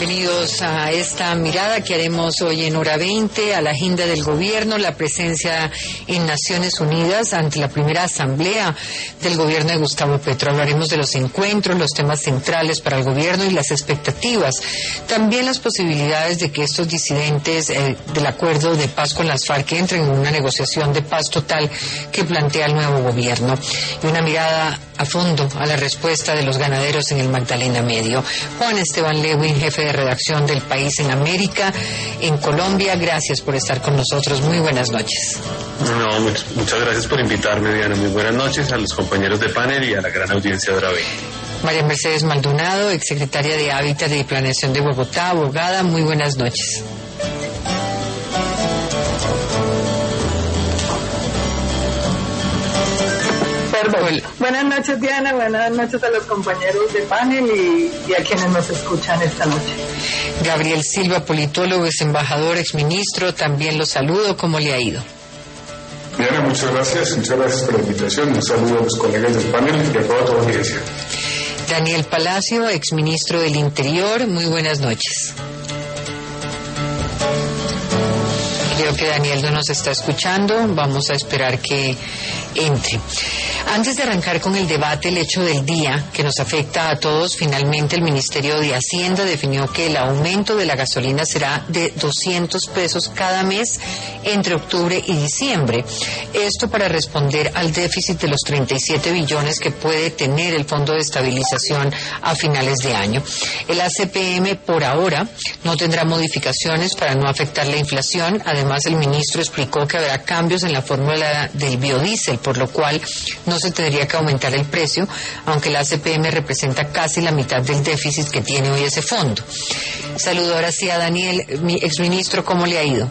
bienvenidos a esta mirada que haremos hoy en Hora 20 a la agenda del gobierno, la presencia en Naciones Unidas ante la primera asamblea del gobierno de Gustavo Petro. Hablaremos de los encuentros, los temas centrales para el gobierno y las expectativas. También las posibilidades de que estos disidentes del acuerdo de paz con las FARC entren en una negociación de paz total que plantea el nuevo gobierno. Y una mirada a fondo a la respuesta de los ganaderos en el Magdalena Medio. Juan Esteban Lewin, jefe de redacción del País en América, en Colombia, gracias por estar con nosotros. Muy buenas noches. No, muchas gracias por invitarme, Diana. Muy buenas noches a los compañeros de panel y a la gran audiencia de Hora 20. María Mercedes Maldonado, exsecretaria de Hábitat y Planeación de Bogotá, abogada. Muy buenas noches. Perdón. Buenas noches, Diana, buenas noches a los compañeros de panel y a quienes nos escuchan esta noche. Gabriel Silva, politólogo, ex embajador, ex ministro, también lo saludo. ¿Cómo le ha ido? Diana, muchas gracias por la invitación. Un saludo a los colegas del panel y a toda la audiencia. Daniel Palacio, ex ministro del Interior, muy buenas noches. Creo que Daniel no nos está escuchando, vamos a esperar que entre. Antes de arrancar con el debate, el hecho del día que nos afecta a todos, finalmente el Ministerio de Hacienda definió que el aumento de la gasolina será de 200 pesos cada mes entre octubre y diciembre. Esto para responder al déficit de los 37 billones que puede tener el Fondo de Estabilización a finales de año. El ACPM por ahora no tendrá modificaciones para no afectar la inflación. Además, el ministro explicó que habrá cambios en la fórmula del biodiesel, por lo cual no se tendría que aumentar el precio, aunque la ACPM representa casi la mitad del déficit que tiene hoy ese fondo. Saludo ahora sí a Daniel, mi exministro, ¿cómo le ha ido?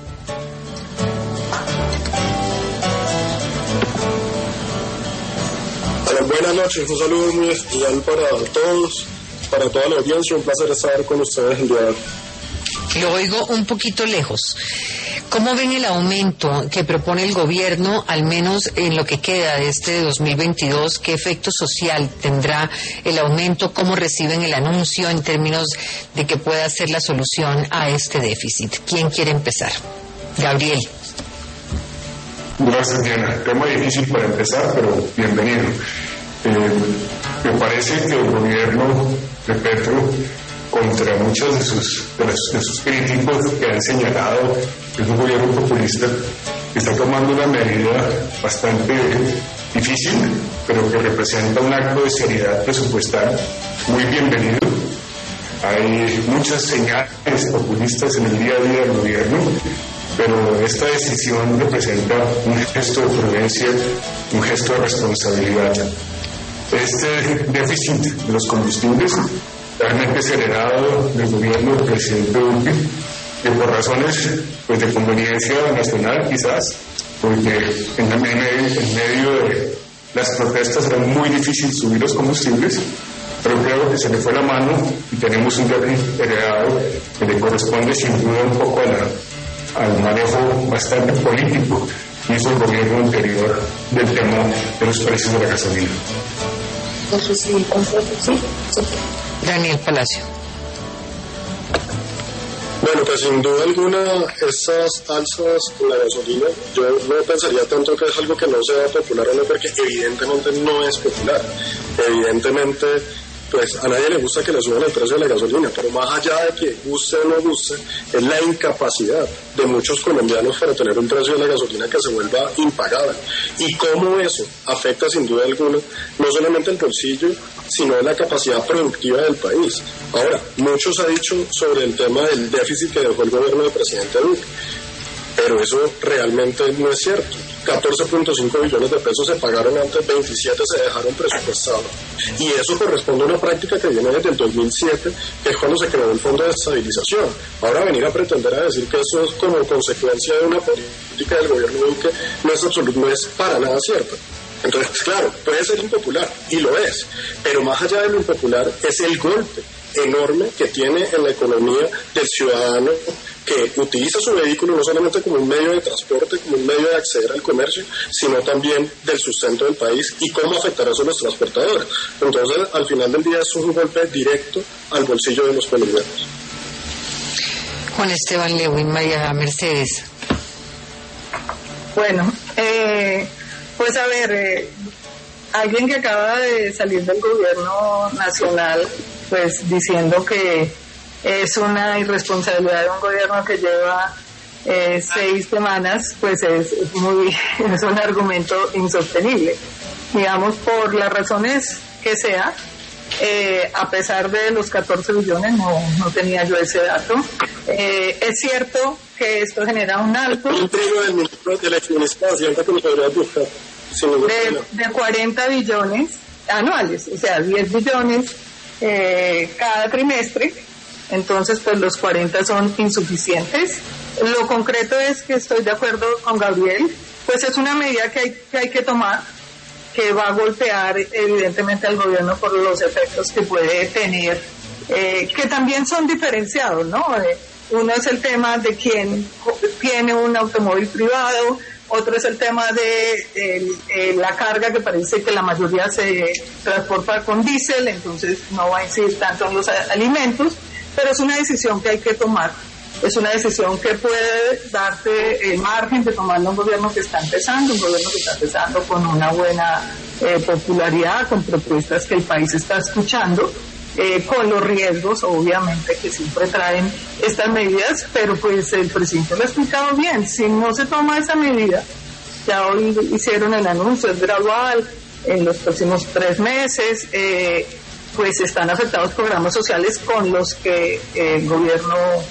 Buenas noches, un saludo muy especial para todos, para toda la audiencia, un placer estar con ustedes el día de hoy. Lo oigo un poquito lejos. ¿Cómo ven el aumento que propone el gobierno, al menos en lo que queda de este 2022? ¿Qué efecto social tendrá el aumento? ¿Cómo reciben el anuncio en términos de que pueda ser la solución a este déficit? ¿Quién quiere empezar? Gabriel. Gracias, Diana. Tema difícil para empezar, pero bienvenido. Me parece que el gobierno de Petro, contra muchos de sus críticos que han señalado que es un gobierno populista, está tomando una medida bastante difícil, pero que representa un acto de seriedad presupuestal muy bienvenido. Hay muchas señales populistas en el día a día del gobierno, pero esta decisión representa un gesto de prudencia, un gesto de responsabilidad. Este déficit de los combustibles realmente es heredado del gobierno del presidente Duque, que por razones de conveniencia nacional quizás, porque en medio de las protestas era muy difícil subir los combustibles, pero creo que se le fue la mano y tenemos un déficit heredado que le corresponde sin duda un poco al manejo bastante político que hizo el gobierno anterior del tema de los precios de la gasolina. Daniel Palacio. Bueno, pues sin duda alguna, esas alzas en la gasolina, yo no pensaría tanto que es algo que no sea popular o no, porque evidentemente no es popular. Evidentemente, pues a nadie le gusta que le suban el precio de la gasolina, pero más allá de que guste o no guste, es la incapacidad de muchos colombianos para tener un precio de la gasolina que se vuelva impagable. Y cómo eso afecta sin duda alguna, no solamente el bolsillo, sino la capacidad productiva del país. Ahora, mucho se ha dicho sobre el tema del déficit que dejó el gobierno del presidente Duque, pero eso realmente no es cierto. 14.5 billones de pesos se pagaron antes, 27 se dejaron presupuestados. Y eso corresponde a una práctica que viene desde el 2007, que es cuando se creó el Fondo de Estabilización. Ahora venir a pretender a decir que eso es como consecuencia de una política del gobierno Duque no es para nada cierto. Entonces, claro, puede ser impopular, y lo es, pero más allá de lo impopular es el golpe enorme que tiene en la economía del ciudadano que utiliza su vehículo no solamente como un medio de transporte, como un medio de acceder al comercio, sino también del sustento del país y cómo afectará eso a los transportadores. Entonces, al final del día es un golpe directo al bolsillo de los colombianos. Juan Esteban Lewin, María Mercedes. Bueno, pues a ver, alguien que acaba de salir del gobierno nacional, pues diciendo que es una irresponsabilidad de un gobierno que lleva 6 semanas, pues es un argumento insostenible. Digamos, por las razones que sea, a pesar de los 14 billones, no tenía yo ese dato. Es cierto que esto genera un alto de 40 billones anuales, o sea, 10 billones cada trimestre. Entonces, pues los 40 son insuficientes. Lo concreto es que estoy de acuerdo con Gabriel, pues es una medida que hay que tomar, que va a golpear evidentemente al gobierno por los efectos que puede tener, que también son diferenciados, ¿no? Uno es el tema de quién tiene un automóvil privado, otro es el tema de la carga, que parece que la mayoría se transporta con diésel, entonces no va a incidir tanto en los alimentos, pero es una decisión que hay que tomar. Es una decisión que puede darte el margen de tomarlo un gobierno que está empezando, con una buena popularidad, con propuestas que el país está escuchando, con los riesgos, obviamente, que siempre traen estas medidas, pero pues el presidente lo ha explicado bien. Si no se toma esa medida, ya hoy hicieron el anuncio, es gradual, en los próximos 3 meses, pues están afectados programas sociales con los que el gobierno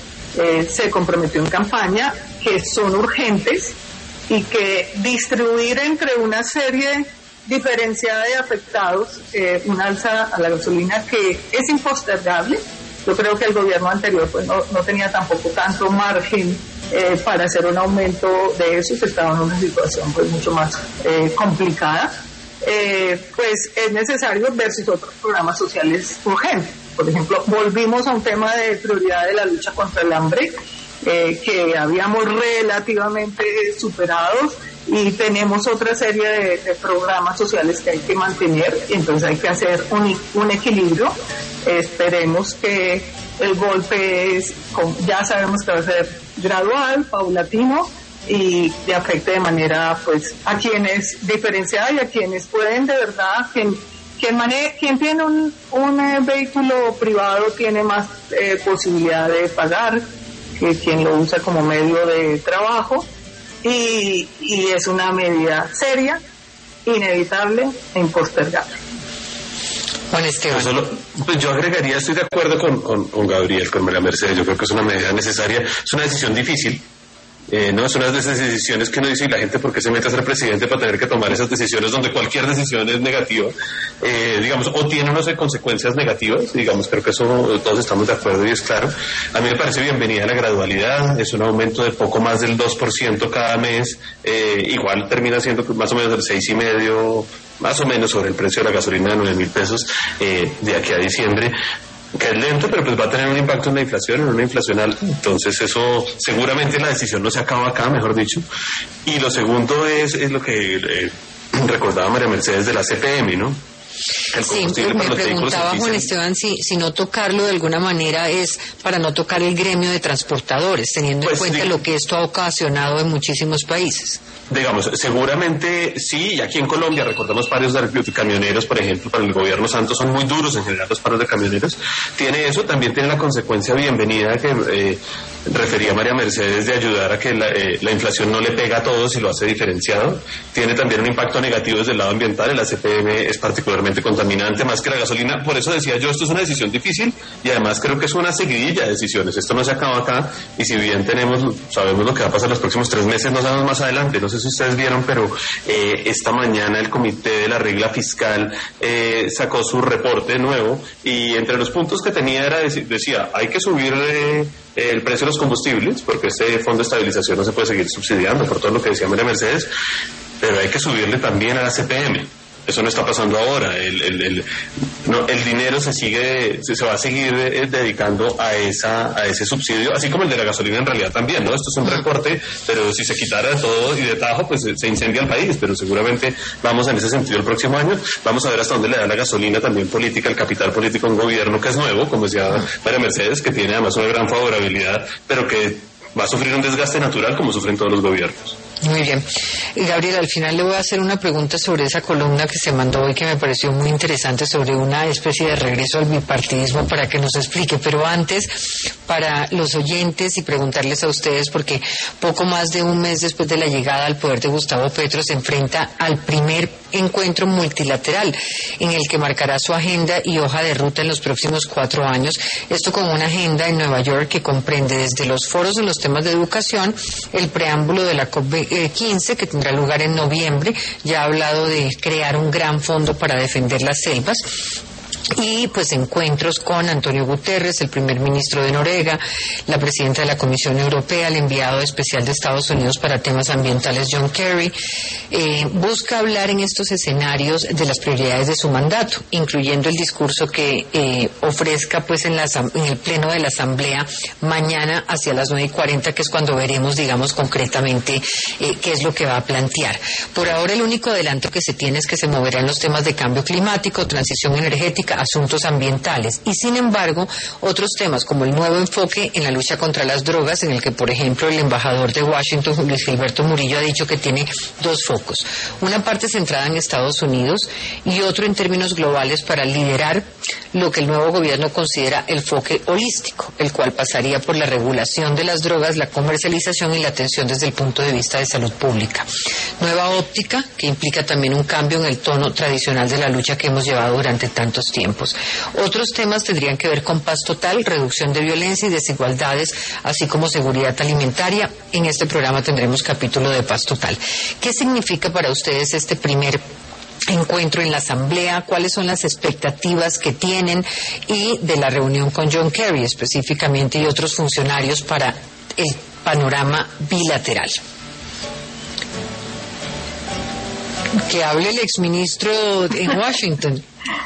se comprometió en campaña, que son urgentes y que distribuir entre una serie diferenciada de afectados una alza a la gasolina que es impostergable. Yo creo que el gobierno anterior pues no tenía tampoco tanto margen para hacer un aumento de eso, se estaba en una situación pues mucho más complicada. Pues es necesario versus otros programas sociales urgentes. Por ejemplo, volvimos a un tema de prioridad de la lucha contra el hambre, que habíamos relativamente superados, y tenemos otra serie de programas sociales que hay que mantener, y entonces hay que hacer un equilibrio. Esperemos que el golpe ya sabemos que va a ser gradual, paulatino, y le afecte de manera pues a quienes diferenciada y a quienes pueden de verdad, quien tiene un vehículo privado tiene más posibilidad de pagar que quien lo usa como medio de trabajo, y es una medida seria, inevitable e impostergable. Juan Esteban. Pues yo agregaría, estoy de acuerdo con Gabriel, con María Mercedes. Yo creo que es una medida necesaria, es una decisión difícil. No, es una de esas decisiones que uno dice, y la gente, ¿por qué se mete a ser presidente para tener que tomar esas decisiones donde cualquier decisión es negativa? Digamos, o tiene unas consecuencias negativas, digamos, creo que eso todos estamos de acuerdo y es claro. A mí me parece bienvenida la gradualidad, es un aumento de poco más del 2% cada mes, igual termina siendo más o menos del 6,5%, más o menos sobre el precio de la gasolina de 9,000 pesos de aquí a diciembre. Que es lento, pero pues va a tener un impacto en la inflación, en una inflación alta. Entonces eso, seguramente la decisión no se acaba acá, mejor dicho. Y lo segundo es lo que recordaba María Mercedes de la CPM, ¿no? Sí, me preguntaba Juan Esteban si no tocarlo de alguna manera es para no tocar el gremio de transportadores, teniendo en cuenta lo que esto ha ocasionado en muchísimos países. Digamos, seguramente sí, y aquí en Colombia recordamos paros de camioneros, por ejemplo, para el gobierno Santos son muy duros en general los paros de camioneros. Tiene eso, también tiene la consecuencia bienvenida que refería María Mercedes de ayudar a que la inflación no le pega a todos y lo hace diferenciado. Tiene también un impacto negativo desde el lado ambiental, el ACPM es particularmente contaminante, más que la gasolina. Por eso decía yo, esto es una decisión difícil y además creo que es una seguidilla de decisiones. Esto no se acaba acá y si bien sabemos lo que va a pasar los próximos 3 meses, no sabemos más adelante. No sé si ustedes vieron, pero esta mañana el Comité de la Regla Fiscal sacó su reporte nuevo y entre los puntos que tenía decía, hay que subir el precio de los combustibles, porque este fondo de estabilización no se puede seguir subsidiando por todo lo que decía María Mercedes, pero hay que subirle también a la CPM. Eso no está pasando ahora. El dinero se va a seguir dedicando a ese subsidio, así como el de la gasolina en realidad también, ¿no? Esto es un recorte, pero si se quitara de todo y de tajo, pues se incendia el país, pero seguramente vamos en ese sentido el próximo año. Vamos a ver hasta dónde le da la gasolina también política, el capital político a un gobierno que es nuevo, como decía María Mercedes, que tiene además una gran favorabilidad, pero que va a sufrir un desgaste natural como sufren todos los gobiernos. Muy bien. Gabriel, al final le voy a hacer una pregunta sobre esa columna que se mandó hoy, que me pareció muy interesante, sobre una especie de regreso al bipartidismo, para que nos explique. Pero antes, para los oyentes y preguntarles a ustedes, porque poco más de un mes después de la llegada al poder de Gustavo Petro, se enfrenta al primer encuentro multilateral en el que marcará su agenda y hoja de ruta en los próximos 4 años. Esto con una agenda en Nueva York que comprende desde los foros en los temas de educación, el preámbulo de la COP15, que tendrá lugar en noviembre. Ya ha hablado de crear un gran fondo para defender las selvas. Y pues encuentros con Antonio Guterres, el primer ministro de Noruega, la presidenta de la Comisión Europea, el enviado especial de Estados Unidos para temas ambientales John Kerry. Busca hablar en estos escenarios de las prioridades de su mandato, incluyendo el discurso que ofrezca pues en el pleno de la Asamblea mañana hacia las 9:40, que es cuando veremos, digamos, concretamente qué es lo que va a plantear. Por ahora el único adelanto que se tiene es que se moverá en los temas de cambio climático, transición energética, asuntos ambientales, y sin embargo otros temas como el nuevo enfoque en la lucha contra las drogas, en el que por ejemplo el embajador de Washington, Luis Gilberto Murillo, ha dicho que tiene 2 focos, una parte centrada en Estados Unidos y otro en términos globales para liderar lo que el nuevo gobierno considera el enfoque holístico, el cual pasaría por la regulación de las drogas, la comercialización y la atención desde el punto de vista de salud pública. Nueva óptica que implica también un cambio en el tono tradicional de la lucha que hemos llevado durante tantos tiempos. Otros temas tendrían que ver con paz total, reducción de violencia y desigualdades, así como seguridad alimentaria. En este programa tendremos capítulo de paz total. ¿Qué significa para ustedes este primer encuentro en la Asamblea? ¿Cuáles son las expectativas que tienen? Y de la reunión con John Kerry específicamente y otros funcionarios para el panorama bilateral. Que hable el exministro en Washington.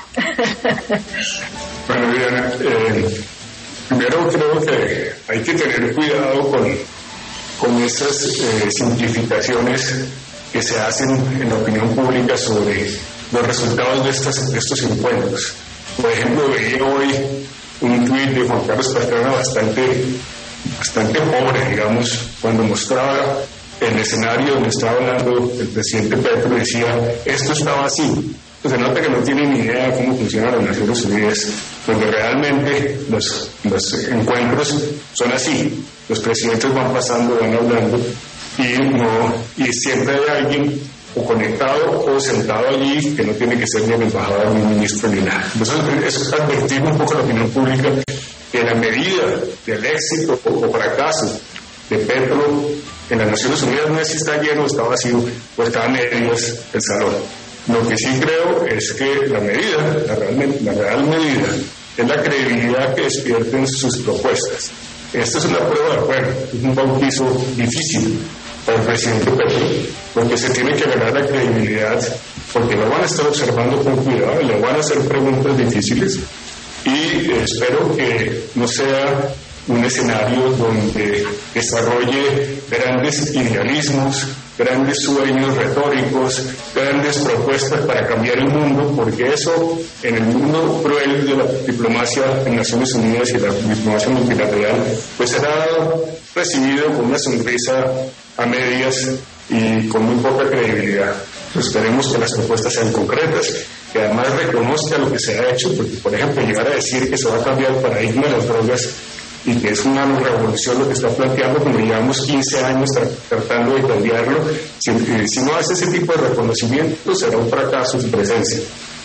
Bueno, Diana, primero creo que hay que tener cuidado con esas simplificaciones que se hacen en la opinión pública sobre los resultados de estos encuentros. Por ejemplo, veía hoy un tuit de Juan Carlos Pastrana bastante pobre, digamos, cuando mostraba el escenario donde estaba hablando el presidente Petro, decía, esto estaba así. Pues se nota que no tiene ni idea de cómo funcionan las Naciones Unidas, donde realmente los encuentros son así. Los presidentes van pasando, van hablando, y siempre hay alguien o conectado o sentado allí que no tiene que ser ni el embajador, ni el ministro, ni nada. Entonces, eso es advertir un poco a la opinión pública que la medida del éxito o fracaso de Petro en las Naciones Unidas no es si está lleno o está vacío o está a medias el salón. Lo que sí creo es que la real medida es la credibilidad que despierten sus propuestas. Esta es una prueba de fuego, es un bautizo difícil para el presidente Petro, porque se tiene que ganar la credibilidad, porque lo van a estar observando con cuidado, le van a hacer preguntas difíciles, y espero que no sea un escenario donde desarrolle grandes idealismos, grandes sueños retóricos, grandes propuestas para cambiar el mundo, porque eso en el mundo cruel de la diplomacia en Naciones Unidas y la diplomacia multilateral, pues será recibido con una sonrisa a medias y con muy poca credibilidad. Esperemos que las propuestas sean concretas, que además reconozca lo que se ha hecho, porque por ejemplo llegar a decir que se va a cambiar el paradigma de las drogas y que es una revolución lo que está planteando, como llevamos 15 años tratando de cambiarlo, si no hace ese tipo de reconocimiento será un fracaso en su presencia.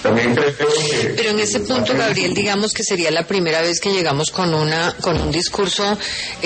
También creo que... Pero en ese punto, Gabriel, digamos que sería la primera vez que llegamos con un discurso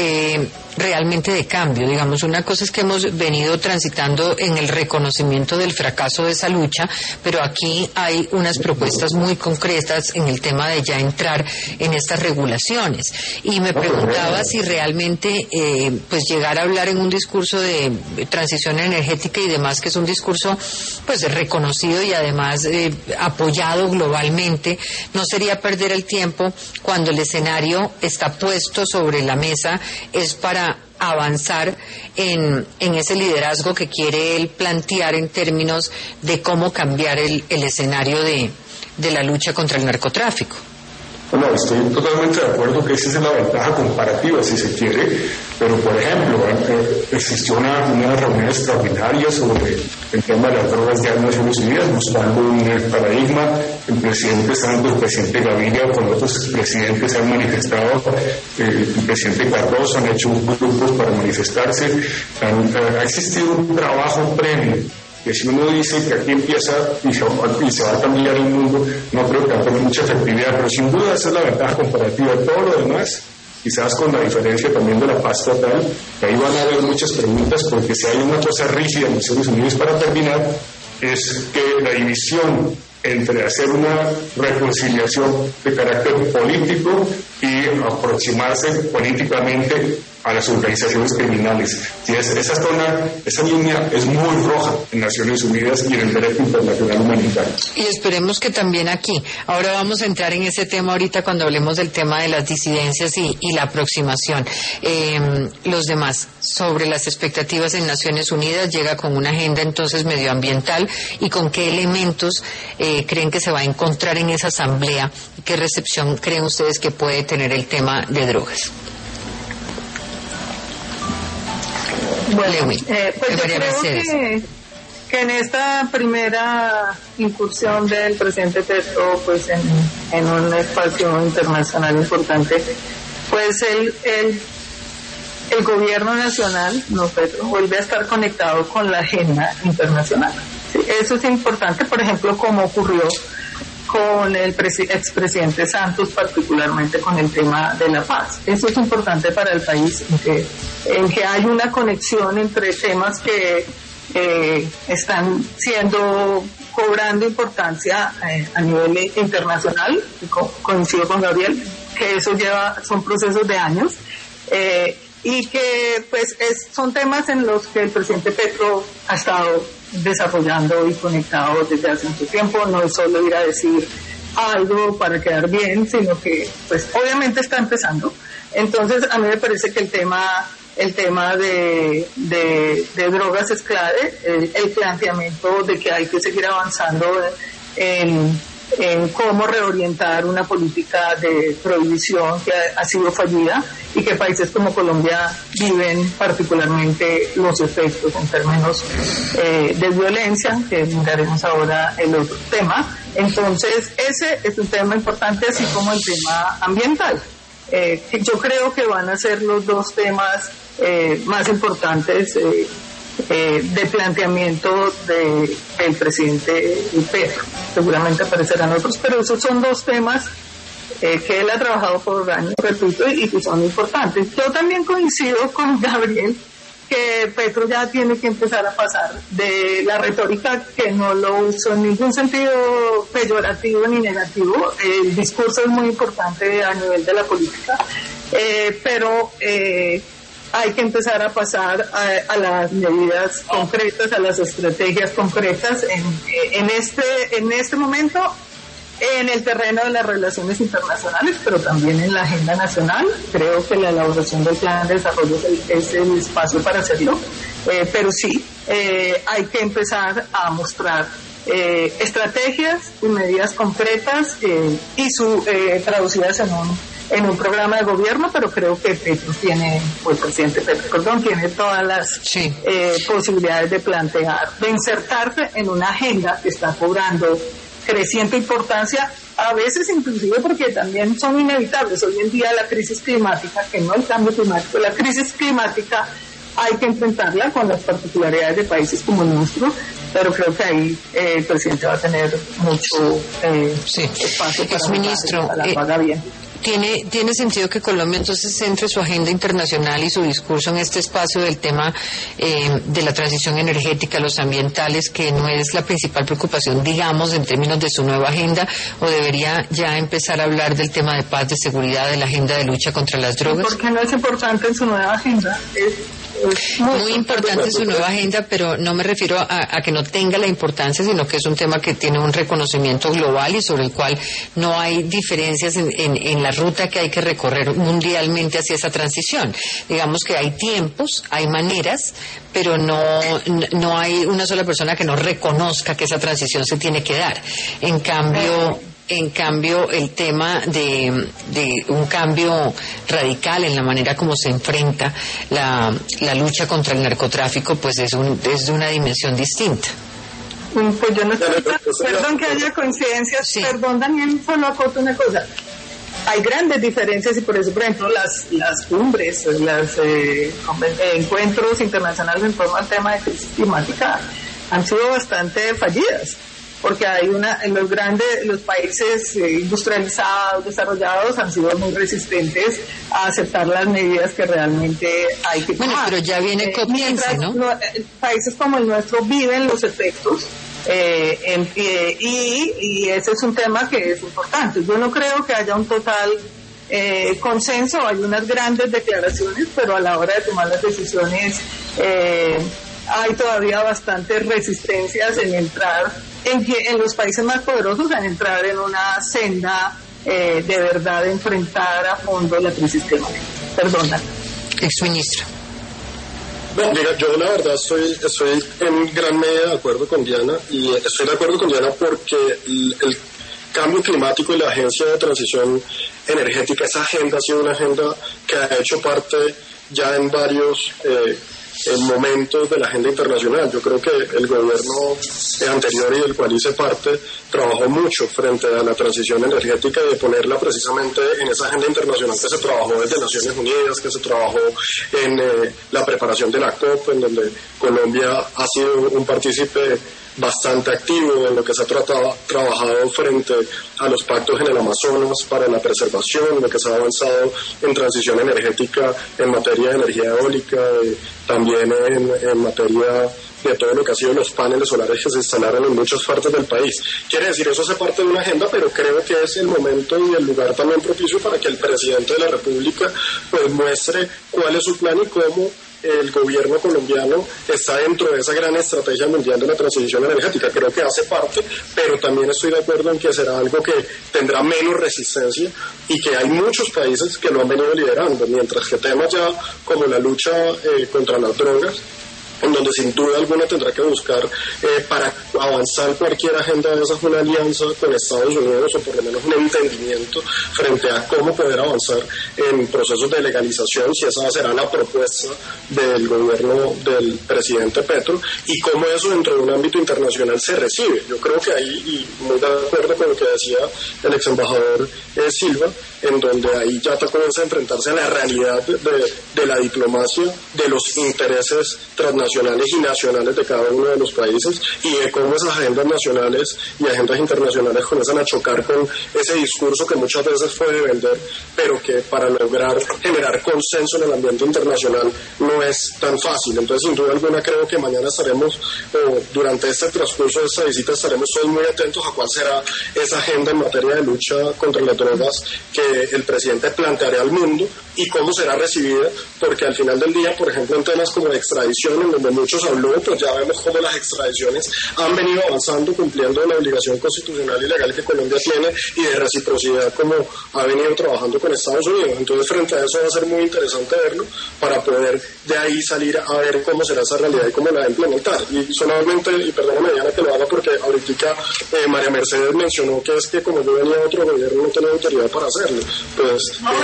realmente de cambio. Digamos, una cosa es que hemos venido transitando en el reconocimiento del fracaso de esa lucha, pero aquí hay unas propuestas muy concretas en el tema de ya entrar en estas regulaciones. Y me preguntaba si realmente pues llegar a hablar en un discurso de transición energética y demás, que es un discurso pues reconocido y además apoyado globalmente, no sería perder el tiempo cuando el escenario está puesto sobre la mesa, es para avanzar en ese liderazgo que quiere él plantear en términos de cómo cambiar el escenario de la lucha contra el narcotráfico. Bueno, estoy totalmente de acuerdo que esa es la ventaja comparativa, si se quiere, pero por ejemplo, existió una reunión extraordinaria sobre el tema de las drogas de Naciones Unidas, buscando un paradigma. El presidente Santos, el presidente Gaviria, con otros expresidentes se han manifestado, el presidente Cardoso han hecho grupos para manifestarse. Ha existido un trabajo previo, que si uno dice que aquí empieza y se va a cambiar el mundo, no creo que va a tener mucha efectividad, pero sin duda esa es la ventaja comparativa. Todo lo demás, quizás con la diferencia también de la paz total, que ahí van a haber muchas preguntas, porque si hay una cosa rígida en Naciones Unidas para terminar, es que la división entre hacer una reconciliación de carácter político y aproximarse políticamente a las organizaciones criminales. Si esa línea es muy roja en Naciones Unidas y en el derecho internacional humanitario. Y esperemos que también aquí. Ahora vamos a entrar en ese tema ahorita cuando hablemos del tema de las disidencias y la aproximación. Los demás, sobre las expectativas en Naciones Unidas, llega con una agenda entonces medioambiental, y con qué elementos creen que se va a encontrar en esa asamblea, qué recepción creen ustedes que puede tener el tema de drogas. Bueno, pues yo creo que en esta primera incursión del presidente Petro pues en un espacio internacional importante, pues el gobierno nacional, no Petro, vuelve a estar conectado con la agenda internacional. Sí, eso es importante, por ejemplo, como ocurrió con el expresidente Santos, particularmente con el tema de la paz. Eso es importante para el país, en que hay una conexión entre temas que están cobrando importancia a nivel internacional. Coincido con Gabriel que eso son procesos de años, y que pues son temas en los que el presidente Petro ha estado desarrollando y conectado desde hace mucho tiempo. No es solo ir a decir algo para quedar bien, sino que pues obviamente está empezando. Entonces a mí me parece que el tema de drogas es clave, el planteamiento de que hay que seguir avanzando en cómo reorientar una política de prohibición que ha sido fallida, y que países como Colombia viven particularmente los efectos en términos de violencia, que miraremos ahora el otro tema. Entonces ese es un tema importante, así como el tema ambiental. Yo creo que van a ser los dos temas más importantes de planteamiento del presidente Petro. Seguramente aparecerán otros, pero esos son dos temas que él ha trabajado por años, repito, y que son importantes. Yo también coincido con Gabriel que Petro ya tiene que empezar a pasar de la retórica, que no lo uso en ningún sentido peyorativo ni negativo. El discurso es muy importante a nivel de la política, pero hay que empezar a pasar a las medidas concretas, a las estrategias concretas en este momento, en el terreno de las relaciones internacionales, pero también en la agenda nacional. Creo que la elaboración del plan de desarrollo es el espacio para hacerlo, pero sí, hay que empezar a mostrar estrategias y medidas concretas y traducidas en un programa de gobierno, pero creo que Petro tiene, o el presidente Petro, tiene todas las posibilidades de de insertarse en una agenda que está cobrando creciente importancia, a veces inclusive porque también son inevitables. Hoy en día la crisis climática, que no el cambio climático, la crisis climática hay que enfrentarla con las particularidades de países como el nuestro, pero creo que ahí el presidente va a tener mucho espacio para la haga bien. ¿Tiene sentido que Colombia entonces centre su agenda internacional y su discurso en este espacio del tema de la transición energética, los ambientales, que no es la principal preocupación, digamos, en términos de su nueva agenda, o debería ya empezar a hablar del tema de paz, de seguridad, de la agenda de lucha contra las drogas? Porque no es importante en su nueva agenda, es muy importante en su nueva agenda, pero no me refiero a que no tenga la importancia, sino que es un tema que tiene un reconocimiento global y sobre el cual no hay diferencias en la ruta que hay que recorrer mundialmente hacia esa transición. Digamos que hay tiempos, hay maneras, pero no hay una sola persona que no reconozca que esa transición se tiene que dar. En cambio, el tema de un cambio radical en la manera como se enfrenta la lucha contra el narcotráfico, pues es de una dimensión distinta. Pues yo no estoy, perdón que haya coincidencias, sí. Perdón Daniel, solo acoto una cosa. Hay grandes diferencias y por eso, por ejemplo, las cumbres, los encuentros internacionales en torno al tema de crisis climática han sido bastante fallidas, porque hay los países industrializados, desarrollados, han sido muy resistentes a aceptar las medidas que realmente hay que tomar. Bueno, pero ya viene COP15, ¿no? Países como el nuestro viven los efectos y ese es un tema que es importante. Yo no creo que haya un total consenso, hay unas grandes declaraciones, pero a la hora de tomar las decisiones hay todavía bastantes resistencias en entrar en los países más poderosos, en entrar en una senda de verdad de enfrentar a fondo la crisis climática. Perdona. Exministro. No, mira, yo la verdad estoy en gran medida de acuerdo con Diana, y estoy de acuerdo con Diana porque el cambio climático y la Agencia de Transición Energética, esa agenda ha sido una agenda que ha hecho parte ya en varios momentos de la agenda internacional. Yo creo que el gobierno anterior y del cual hice parte trabajó mucho frente a la transición energética y de ponerla precisamente en esa agenda internacional que se trabajó desde Naciones Unidas, que se trabajó en la preparación de la COP, en donde Colombia ha sido un partícipe bastante activo en lo que se ha trabajado frente a los pactos en el Amazonas para la preservación, lo que se ha avanzado en transición energética en materia de energía eólica, también en materia de todo lo que ha sido los paneles solares que se instalaron en muchas partes del país. Quiere decir, eso hace parte de una agenda, pero creo que es el momento y el lugar también propicio para que el presidente de la República pues muestre cuál es su plan y cómo el gobierno colombiano está dentro de esa gran estrategia mundial de la transición energética. Creo que hace parte, pero también estoy de acuerdo en que será algo que tendrá menos resistencia y que hay muchos países que lo han venido liderando, mientras que temas ya como la lucha contra las drogas, en donde sin duda alguna tendrá que buscar para avanzar cualquier agenda de esas una alianza con Estados Unidos o por lo menos un entendimiento frente a cómo poder avanzar en procesos de legalización, si esa será la propuesta del gobierno del presidente Petro y cómo eso dentro de un ámbito internacional se recibe. Yo creo que ahí, y muy de acuerdo con lo que decía el ex embajador Silva, en donde ahí ya comienza a enfrentarse a la realidad de la diplomacia, de los intereses transnacionales y nacionales de cada uno de los países y de cómo esas agendas nacionales y agendas internacionales comienzan a chocar con ese discurso que muchas veces puede vender, pero que para lograr generar consenso en el ambiente internacional no es tan fácil. Entonces, sin duda alguna, creo que mañana estaremos, o durante este transcurso de esta visita, estaremos todos muy atentos a cuál será esa agenda en materia de lucha contra las drogas que el presidente planteará al mundo y cómo será recibida, porque al final del día, por ejemplo, en temas como de extradición, en donde muchos habló, pues ya vemos cómo las extradiciones han venido avanzando, cumpliendo la obligación constitucional y legal que Colombia tiene y de reciprocidad como ha venido trabajando con Estados Unidos. Entonces, frente a eso va a ser muy interesante verlo para poder de ahí salir a ver cómo será esa realidad y cómo la va a implementar. Y solamente, y perdóname Diana que lo haga porque ahorita María Mercedes mencionó que es que como yo venía de otro gobierno no tenía autoridad para hacerlo. Pues,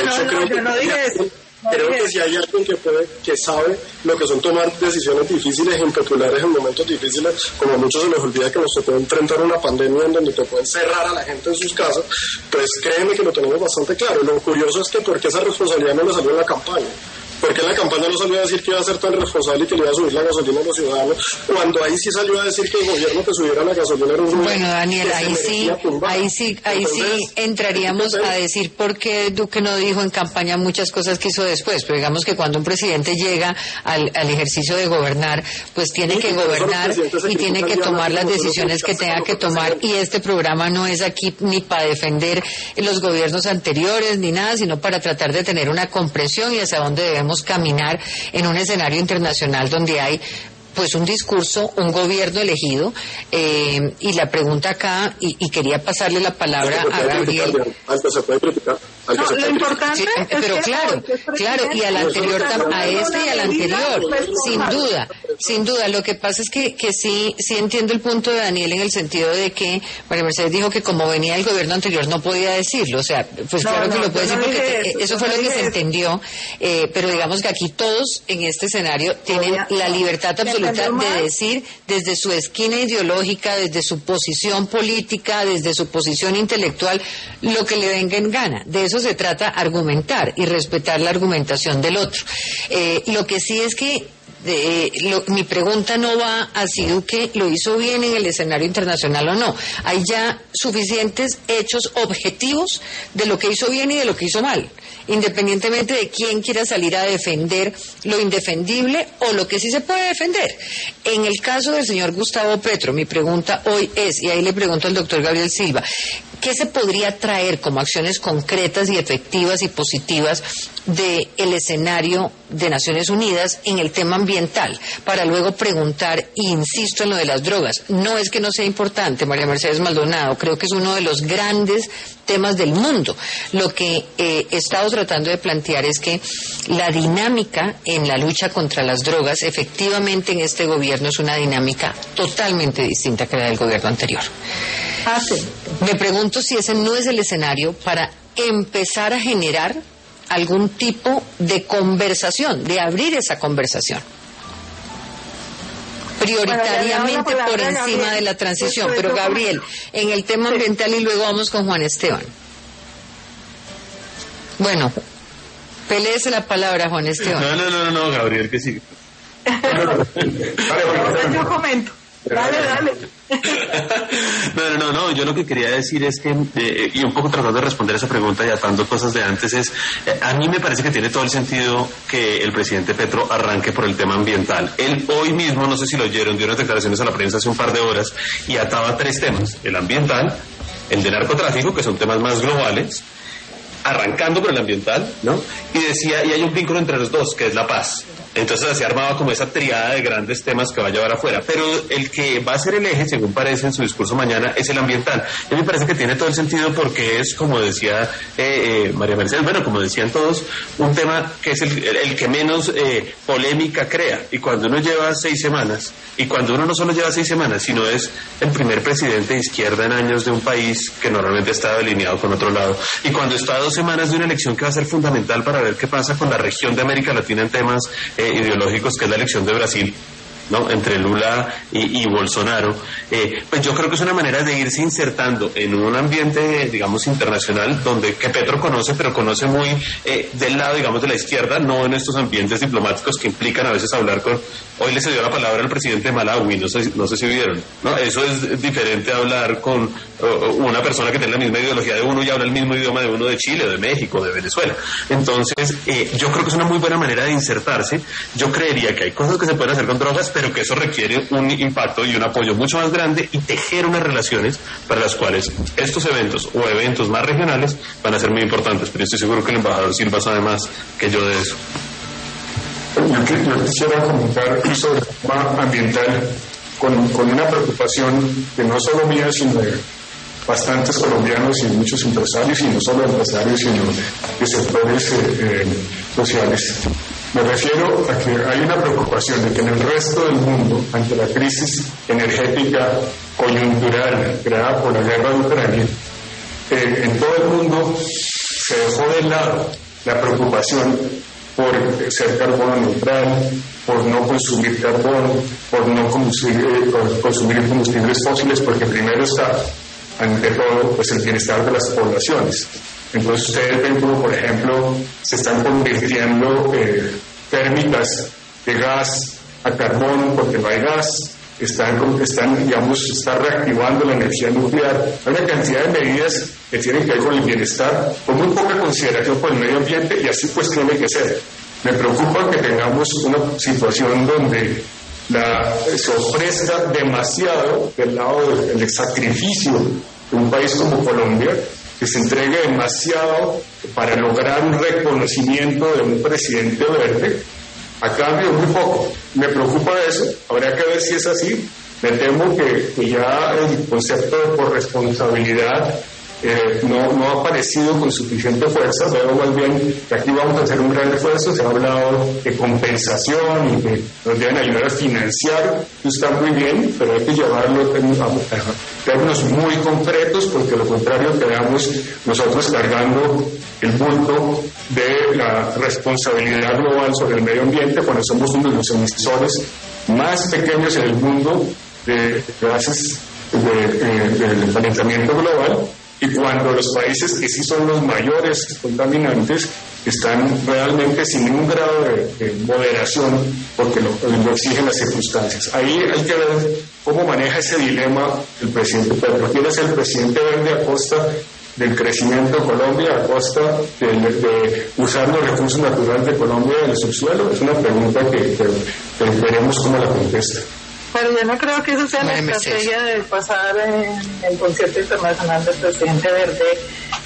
creo que si hay alguien que sabe lo que son tomar decisiones difíciles e impopulares en momentos difíciles, como a muchos se les olvida que nos tocó enfrentar una pandemia en donde tocó encerrar a la gente en sus casas, pues créeme que lo tenemos bastante claro. Lo curioso es que porque esa responsabilidad no le salió en la campaña, ¿Por qué en la campaña no salió a decir que iba a ser tan responsable y que le iba a subir la gasolina a los ciudadanos? Cuando ahí sí salió a decir que el gobierno que subiera la gasolina era un... Bueno, Daniel, ahí sí entraríamos a decir por qué Duque no dijo en campaña muchas cosas que hizo después, pero digamos que cuando un presidente llega al ejercicio de gobernar, pues tiene que gobernar y tiene que tomar las decisiones que tenga que tomar, y este programa no es aquí ni para defender los gobiernos anteriores ni nada, sino para tratar de tener una comprensión y hacia dónde debemos caminar en un escenario internacional donde hay pues un discurso, un gobierno elegido, y la pregunta acá, y quería pasarle la palabra a Gabriel. Se puede criticar. Lo importante sí, pero claro, y al anterior, a este y al anterior, sin duda. Lo que pasa es que sí entiendo el punto de Daniel en el sentido de que María Mercedes dijo que como venía el gobierno anterior no podía decirlo, o sea, pues claro que lo puede decir porque eso fue lo que se entendió, pero digamos que aquí todos en este escenario tienen la libertad absoluta de decir desde su esquina ideológica, desde su posición política, desde su posición intelectual, lo que le venga en gana. De eso se trata, argumentar y respetar la argumentación del otro. Lo que sí es que mi pregunta no va a si Duque lo hizo bien en el escenario internacional o no. Hay ya suficientes hechos objetivos de lo que hizo bien y de lo que hizo mal, independientemente de quién quiera salir a defender lo indefendible o lo que sí se puede defender. En el caso del señor Gustavo Petro, mi pregunta hoy es, y ahí le pregunto al doctor Gabriel Silva, ¿qué se podría traer como acciones concretas y efectivas y positivas del escenario de Naciones Unidas en el tema ambiental? Para luego preguntar, y insisto en lo de las drogas, no es que no sea importante, María Mercedes Maldonado, creo que es uno de los grandes temas del mundo. Lo que he estado tratando de plantear es que la dinámica en la lucha contra las drogas efectivamente en este gobierno es una dinámica totalmente distinta que la del gobierno anterior. Sí. Me pregunto si ese no es el escenario para empezar a generar algún tipo de conversación, de abrir esa conversación. Prioritariamente por encima de la transición. Pero Gabriel, en el tema ambiental y luego vamos con Juan Esteban. Bueno, peleese la palabra, Juan Esteban. No, Gabriel, que sí. Yo comento. Dale. No, yo lo que quería decir es que, y un poco tratando de responder esa pregunta y atando cosas de antes, es, a mí me parece que tiene todo el sentido que el presidente Petro arranque por el tema ambiental. Él hoy mismo, no sé si lo oyeron, dio unas declaraciones a la prensa hace un par de horas y ataba 3 temas: el ambiental, el de narcotráfico, que son temas más globales, arrancando por el ambiental, ¿no? Y decía, y hay un vínculo entre los dos, que es la paz. Entonces así armaba como esa triada de grandes temas que va a llevar afuera. Pero el que va a ser el eje, según parece en su discurso mañana, es el ambiental. Y me parece que tiene todo el sentido porque es, como decía María Mercedes, bueno, como decían todos, un tema que es el que menos polémica crea. Y cuando uno lleva 6 semanas, y cuando uno no solo lleva 6 semanas, sino es el primer presidente de izquierda en años de un país que normalmente está delineado con otro lado, y cuando está a 2 semanas de una elección que va a ser fundamental para ver qué pasa con la región de América Latina en temas ideológicos, que es la elección de Brasil, ¿no? Entre Lula y Bolsonaro, pues yo creo que es una manera de irse insertando en un ambiente, digamos, internacional, donde que Petro conoce, pero conoce muy del lado, digamos, de la izquierda, no en estos ambientes diplomáticos que implican a veces hablar con... Hoy le cedió la palabra al presidente de Malawi, no sé si vieron, ¿no? Eso es diferente a hablar con una persona que tiene la misma ideología de uno y habla el mismo idioma de uno de Chile, de México, de Venezuela. Entonces, yo creo que es una muy buena manera de insertarse. Yo creería que hay cosas que se pueden hacer con drogas, pero que eso requiere un impacto y un apoyo mucho más grande y tejer unas relaciones para las cuales estos eventos o eventos más regionales van a ser muy importantes. Pero estoy seguro que el embajador Silva sabe más que yo de eso. Yo quisiera comentar sobre el tema ambiental con una preocupación que no solo mía, sino de bastantes colombianos y muchos empresarios, y no solo empresarios, sino de sectores sociales. Me refiero a que hay una preocupación de que en el resto del mundo, ante la crisis energética coyuntural creada por la guerra de Ucrania, en todo el mundo se dejó de lado la preocupación por ser carbono neutral, por no consumir carbón, por no consumir combustibles fósiles, porque primero está, ante todo, pues el bienestar de las poblaciones. Entonces ustedes ven como, por ejemplo, se están convirtiendo térmicas de gas a carbón porque no hay gas, está reactivando la energía nuclear. Hay una cantidad de medidas que tienen que ver con el bienestar, con muy poca consideración por el medio ambiente, y así pues tiene que ser. Me preocupa que tengamos una situación donde se ofrezca demasiado del lado del sacrificio de un país como Colombia, que se entregue demasiado para lograr un reconocimiento de un presidente verde, a cambio muy poco. Me preocupa eso, habría que ver si es así. Me temo que ya el concepto de corresponsabilidad no ha aparecido con suficiente fuerza. Veo más bien que aquí vamos a hacer un gran esfuerzo. Se ha hablado de compensación y que nos deben ayudar a financiar. Eso está muy bien, pero hay que llevarlo a términos muy concretos, porque lo contrario quedamos nosotros cargando el bulto de la responsabilidad global sobre el medio ambiente cuando somos uno de los emisores más pequeños en el mundo de gases del calentamiento global, y cuando los países que sí son los mayores contaminantes están realmente sin ningún grado de moderación porque lo exigen las circunstancias. Ahí hay que ver cómo maneja ese dilema el presidente Petro. ¿Quiere ser el presidente verde a costa del crecimiento de Colombia, a costa de usar los recursos naturales de Colombia en el subsuelo? Es una pregunta que veremos cómo la contesta. Pero yo no creo que eso sea la estrategia de pasar en el concierto internacional del presidente verde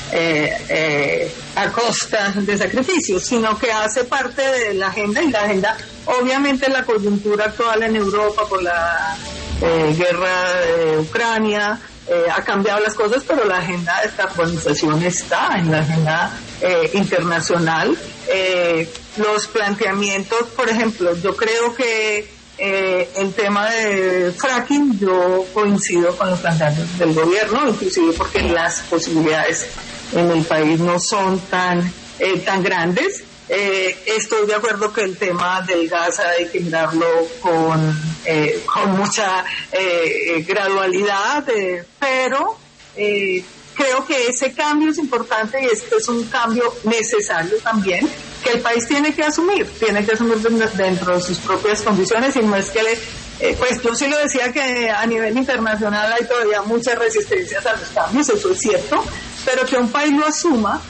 a costa de sacrificios, sino que hace parte de la agenda, y la agenda, obviamente la coyuntura actual en Europa por la guerra de Ucrania ha cambiado las cosas, pero la agenda de carbonización está en la agenda internacional. Los planteamientos, por ejemplo, yo creo que el tema de fracking, yo coincido con los planteamientos del gobierno, inclusive porque las posibilidades en el país no son tan grandes. Estoy de acuerdo que el tema del gas hay que mirarlo con mucha gradualidad, pero creo que ese cambio es importante, y este es un cambio necesario también, que el país tiene que asumir dentro de sus propias condiciones, y no es que pues yo sí lo decía que a nivel internacional hay todavía muchas resistencias a los cambios, eso es cierto, pero que un país lo asuma,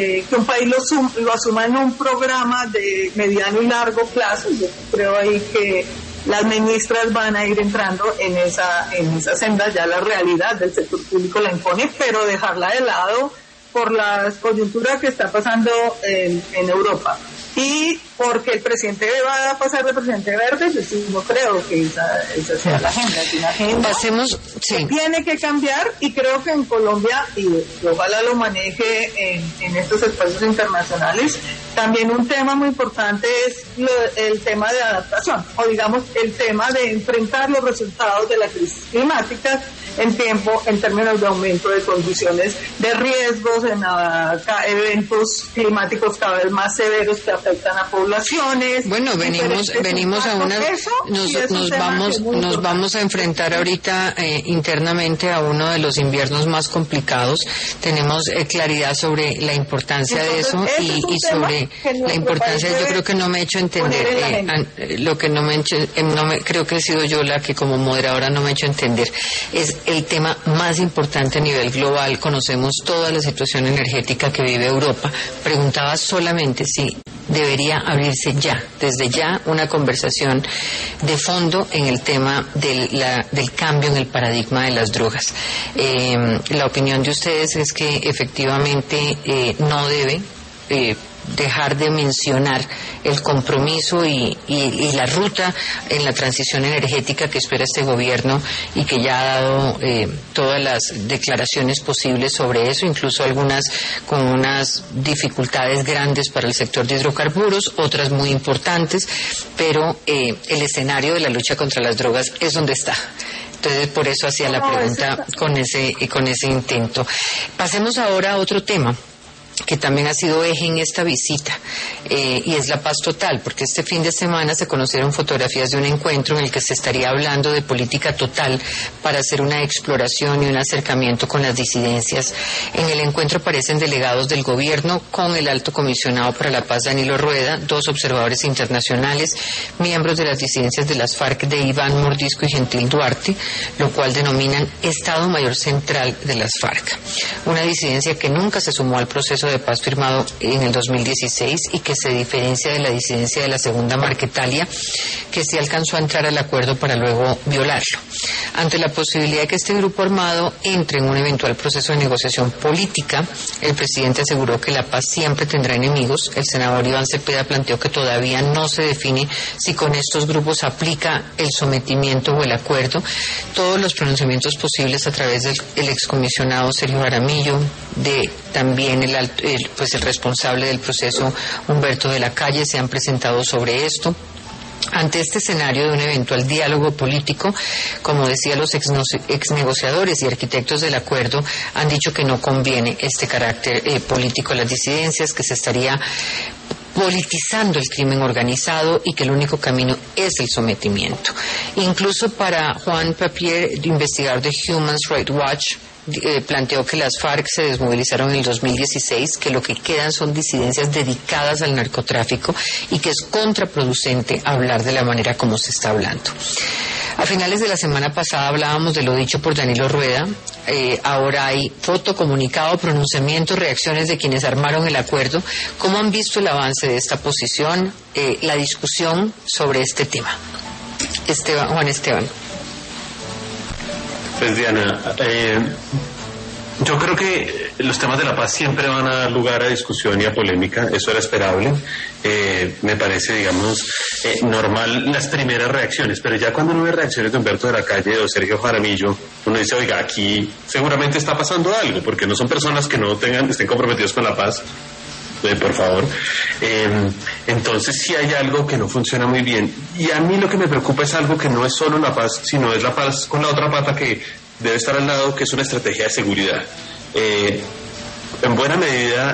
lo asuma en un programa de mediano y largo plazo. Yo creo ahí que las ministras van a ir entrando en esa senda. Ya la realidad del sector público la impone, pero dejarla de lado por la coyuntura que está pasando en Europa. Y porque el presidente va a pasar de presidente verde, yo sí no creo que esa sea la agenda. Es una agenda que tiene que cambiar, y creo que en Colombia, y ojalá lo maneje en estos espacios internacionales, también un tema muy importante es el tema de adaptación, o digamos el tema de enfrentar los resultados de la crisis climática en términos de aumento de condiciones de riesgos, en eventos climáticos cada vez más severos que afectan a poblaciones. Bueno, venimos a una, nos vamos a enfrentar ahorita internamente a uno de los inviernos más complicados. Tenemos claridad sobre la importancia de eso, y sobre la importancia. Yo creo que no me he hecho entender lo que creo que he sido yo la que como moderadora no me he hecho entender. Es el tema más importante a nivel global. Conocemos toda la situación energética que vive Europa. Preguntaba solamente si debería abrirse desde ya, una conversación de fondo en el tema del cambio en el paradigma de las drogas. La opinión de ustedes es que efectivamente no debe dejar de mencionar el compromiso y la ruta en la transición energética que espera este gobierno, y que ya ha dado todas las declaraciones posibles sobre eso, incluso algunas con unas dificultades grandes para el sector de hidrocarburos, otras muy importantes, pero el escenario de la lucha contra las drogas es donde está. Entonces, por eso hacía la pregunta con ese intento. Pasemos ahora a otro tema. que también ha sido eje en esta visita, y es la paz total, porque este fin de semana se conocieron fotografías de un encuentro en el que se estaría hablando de política total para hacer una exploración y un acercamiento con las disidencias. En el encuentro aparecen delegados del gobierno con el alto comisionado para la paz Danilo Rueda, 2 observadores internacionales, miembros de las disidencias de las FARC de Iván Mordisco y Gentil Duarte, lo cual denominan Estado Mayor Central de las FARC. Una disidencia que nunca se sumó al proceso de paz firmado en el 2016 y que se diferencia de la disidencia de la Segunda Marquetalia, que sí alcanzó a entrar al acuerdo para luego violarlo. Ante la posibilidad de que este grupo armado entre en un eventual proceso de negociación política, el presidente aseguró que la paz siempre tendrá enemigos. El senador Iván Cepeda planteó que todavía no se define si con estos grupos aplica el sometimiento o el acuerdo. Todos los pronunciamientos posibles a través del excomisionado Sergio Jaramillo, de también el responsable del proceso Humberto de la Calle, se han presentado sobre esto. Ante este escenario de un eventual diálogo político, como decía, los exnegociadores y arquitectos del acuerdo han dicho que no conviene este carácter político a las disidencias, que se estaría politizando el crimen organizado y que el único camino es el sometimiento. Incluso para Juan Papier, investigador de Human Rights Watch, planteó que las FARC se desmovilizaron en el 2016, que lo que quedan son disidencias dedicadas al narcotráfico y que es contraproducente hablar de la manera como se está hablando. A finales de la semana pasada hablábamos de lo dicho por Danilo Rueda. Ahora hay foto, comunicado, pronunciamiento, reacciones de quienes armaron el acuerdo. ¿Cómo han visto el avance de esta posición, la discusión sobre este tema? Juan Esteban. Pues Diana, yo creo que los temas de la paz siempre van a dar lugar a discusión y a polémica, eso era esperable. Me parece, digamos, normal las primeras reacciones, pero ya cuando uno ve reacciones de Humberto de la Calle o Sergio Jaramillo, uno dice, oiga, aquí seguramente está pasando algo, porque no son personas que no estén comprometidos con la paz. Por favor. Entonces sí hay algo que no funciona muy bien, y a mí lo que me preocupa es algo que no es solo la paz, sino es la paz con la otra pata que debe estar al lado, que es una estrategia de seguridad. En buena medida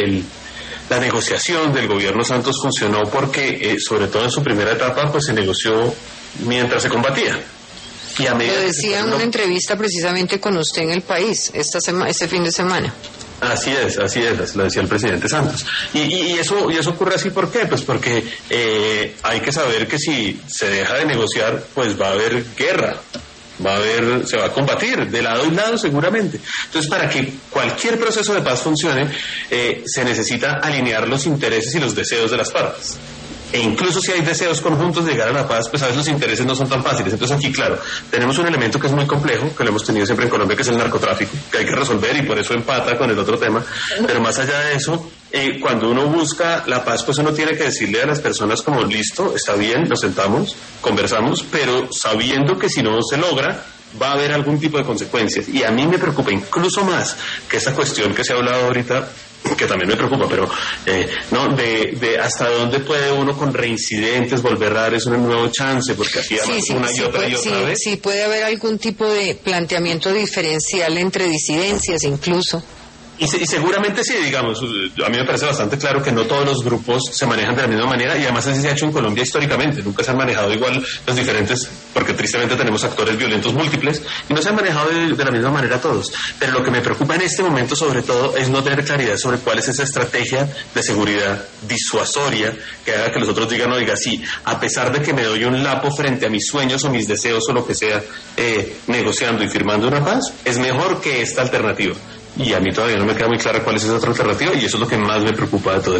la negociación del gobierno Santos funcionó porque sobre todo en su primera etapa pues se negoció mientras se combatía. Y a medida lo decía en una entrevista precisamente con usted en El País este fin de semana. Así es, lo decía el presidente Santos. Y eso ocurre así, ¿por qué? Pues porque hay que saber que si se deja de negociar, pues va a haber guerra, se va a combatir de lado y lado seguramente. Entonces, para que cualquier proceso de paz funcione, se necesita alinear los intereses y los deseos de las partes. E incluso si hay deseos conjuntos de llegar a la paz, pues a veces los intereses no son tan fáciles. Entonces aquí, claro, tenemos un elemento que es muy complejo, que lo hemos tenido siempre en Colombia, que es el narcotráfico, que hay que resolver y por eso empata con el otro tema. Pero más allá de eso, cuando uno busca la paz, pues uno tiene que decirle a las personas como, listo, está bien, nos sentamos, conversamos, pero sabiendo que si no se logra, va a haber algún tipo de consecuencias. Y a mí me preocupa incluso más que esa cuestión que se ha hablado ahorita, que también me preocupa, pero no de hasta dónde puede uno con reincidentes volver a dar es un nuevo chance, porque así una y otra vez. Sí, puede haber algún tipo de planteamiento diferencial entre disidencias incluso. Y seguramente sí, digamos, a mí me parece bastante claro que no todos los grupos se manejan de la misma manera, y además así se ha hecho en Colombia históricamente, nunca se han manejado igual los diferentes, porque tristemente tenemos actores violentos múltiples, y no se han manejado de la misma manera todos. Pero lo que me preocupa en este momento sobre todo es no tener claridad sobre cuál es esa estrategia de seguridad disuasoria que haga que los otros digan, oiga, sí, a pesar de que me doy un lapo frente a mis sueños o mis deseos o lo que sea, negociando y firmando una paz, es mejor que esta alternativa. Y a mí todavía no me queda muy clara cuál es esa otra alternativa, y eso es lo que más me preocupa de todo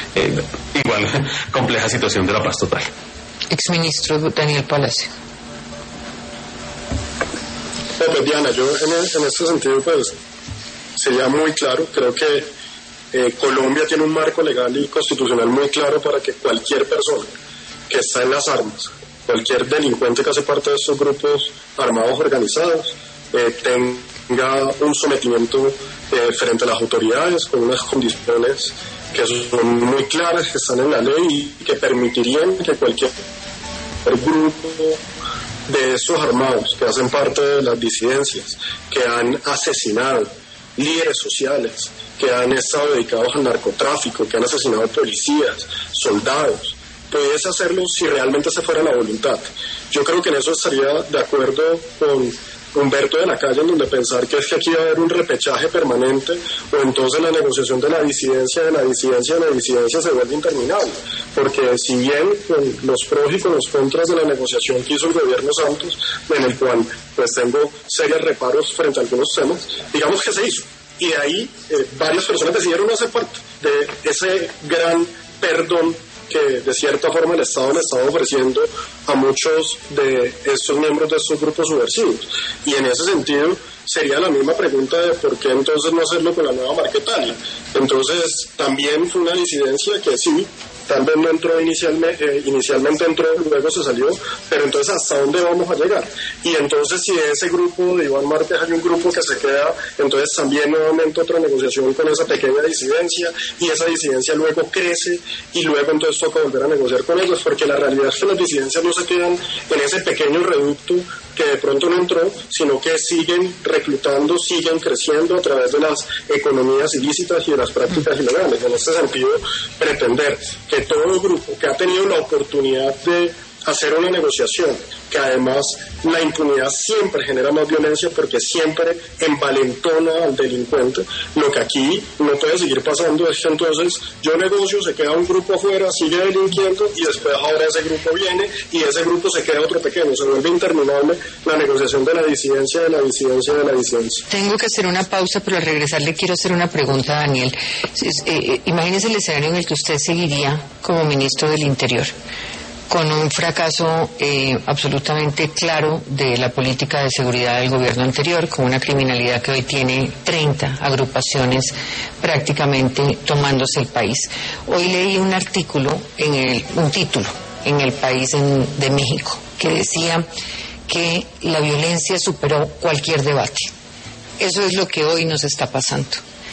igual compleja situación de la paz total. Exministro Daniel Palacio. Pues Diana, yo en este sentido pues sería muy claro, creo que Colombia tiene un marco legal y constitucional muy claro para que cualquier persona que está en las armas, cualquier delincuente que hace parte de estos grupos armados organizados, tenga un sometimiento frente a las autoridades con unas condiciones que son muy claras, que están en la ley y que permitirían que cualquier grupo de estos armados que hacen parte de las disidencias, que han asesinado líderes sociales, que han estado dedicados al narcotráfico, que han asesinado policías, soldados, pudiese hacerlo si realmente se fuera la voluntad. Yo creo que en eso estaría de acuerdo con Humberto de la Calle, en donde pensar que es que aquí va a haber un repechaje permanente, o entonces la negociación de la disidencia se vuelve interminable, porque si bien con los pros y con los contras de la negociación que hizo el gobierno Santos, en el cual pues tengo serios reparos frente a algunos temas, digamos que se hizo, y de ahí varias personas decidieron no hacer parte de ese gran perdón que de cierta forma el Estado le estaba ofreciendo a muchos de estos miembros de estos grupos subversivos. Y en ese sentido sería la misma pregunta de por qué entonces no hacerlo con la nueva Marquetalia. Entonces también fue una disidencia que sí, tal vez no entró inicialmente entró, luego se salió, pero entonces ¿hasta dónde vamos a llegar? Y entonces si de ese grupo de Iván Márquez hay un grupo que se queda, entonces también nuevamente otra negociación con esa pequeña disidencia, y esa disidencia luego crece, y luego entonces toca volver a negociar con ellos, porque la realidad es que las disidencias no se quedan en ese pequeño reducto que de pronto no entró, sino que siguen reclutando, siguen creciendo a través de las economías ilícitas y de las prácticas ilegales. En este sentido, pretender que todo grupo que ha tenido la oportunidad de hacer una negociación, que además la impunidad siempre genera más violencia porque siempre envalentona al delincuente, lo que aquí no puede seguir pasando es que entonces yo negocio, se queda un grupo afuera, sigue delinquiendo, y después ahora ese grupo viene y ese grupo se queda otro pequeño, se vuelve interminable la negociación de la disidencia, de la disidencia, de la disidencia. Tengo que hacer una pausa, pero al regresar le quiero hacer una pregunta a Daniel. Imagínese el escenario en el que usted seguiría como ministro del Interior, con un fracaso absolutamente claro de la política de seguridad del gobierno anterior, con una criminalidad que hoy tiene 30 agrupaciones prácticamente tomándose el país. Hoy leí un artículo, un título en El País de México, que decía que la violencia superó cualquier debate. Eso es lo que hoy nos está pasando.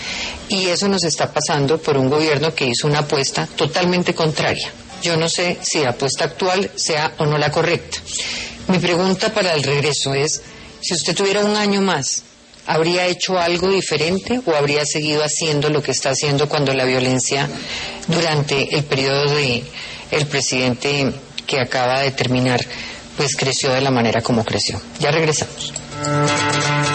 Y eso nos está pasando por un gobierno que hizo una apuesta totalmente contraria. Yo no sé si la apuesta actual sea o no la correcta. Mi pregunta para el regreso es, si usted tuviera un año más, ¿habría hecho algo diferente o habría seguido haciendo lo que está haciendo cuando la violencia durante el periodo del presidente que acaba de terminar, pues creció de la manera como creció? Ya regresamos.